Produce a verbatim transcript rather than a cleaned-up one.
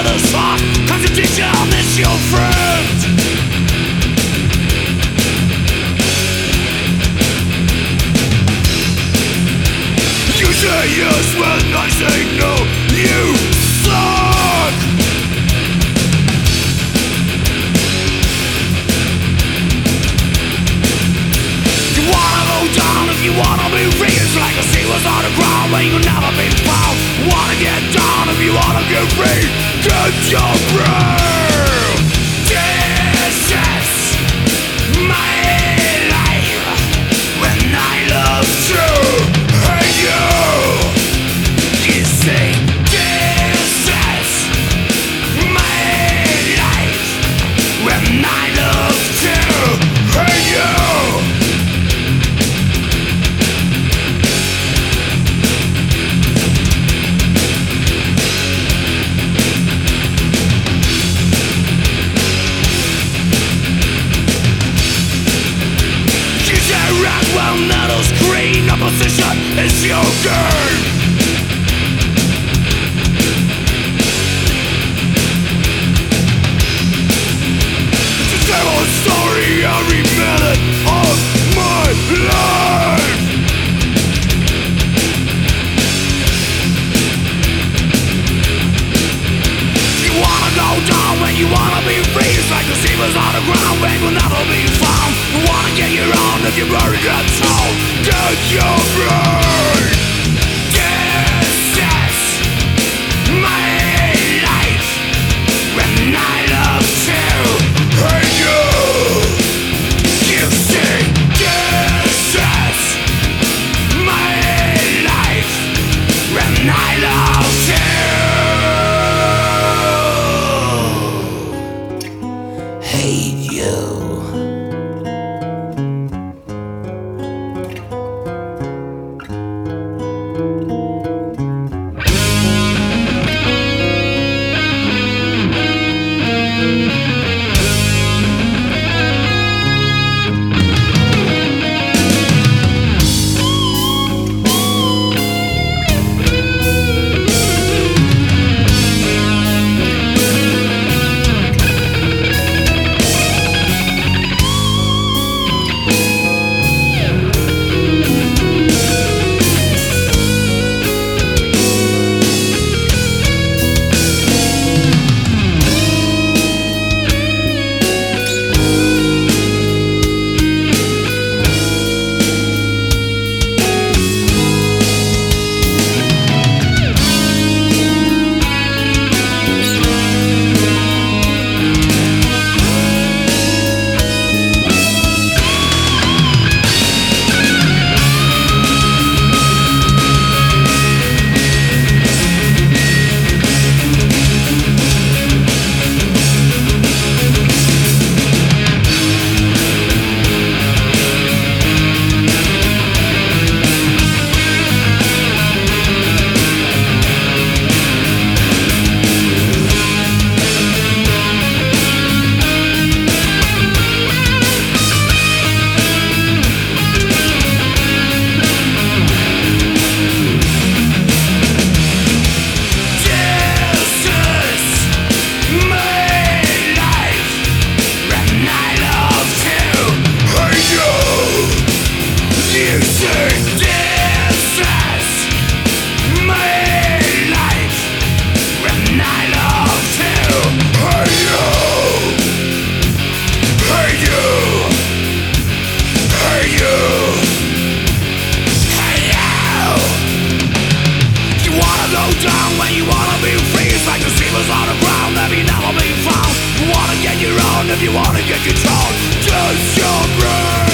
this heart. Contradiction is your friend. You say yes when I say no. You suck. You wanna go down if you wanna be free. It's like a sea was on the ground where you'll never be found. Wanna get down if you wanna get free. Get your brain. This is my life when I love you. Hey you. You say this is my life when I love you. Hey you. Well, metal screen opposition is your game. It's a terrible story every minute of my life. You wanna go down when you wanna be free. It's like the seavers on the ground where will never be found. You wanna get your own if you bury your town. Get your brain. This is my life when I love you. Hey you. You see, this is my life when I love you. Hate you. Down when you wanna be free. It's like the seavers on the ground that you never be found. You wanna get your own if you wanna get control. Just your brain.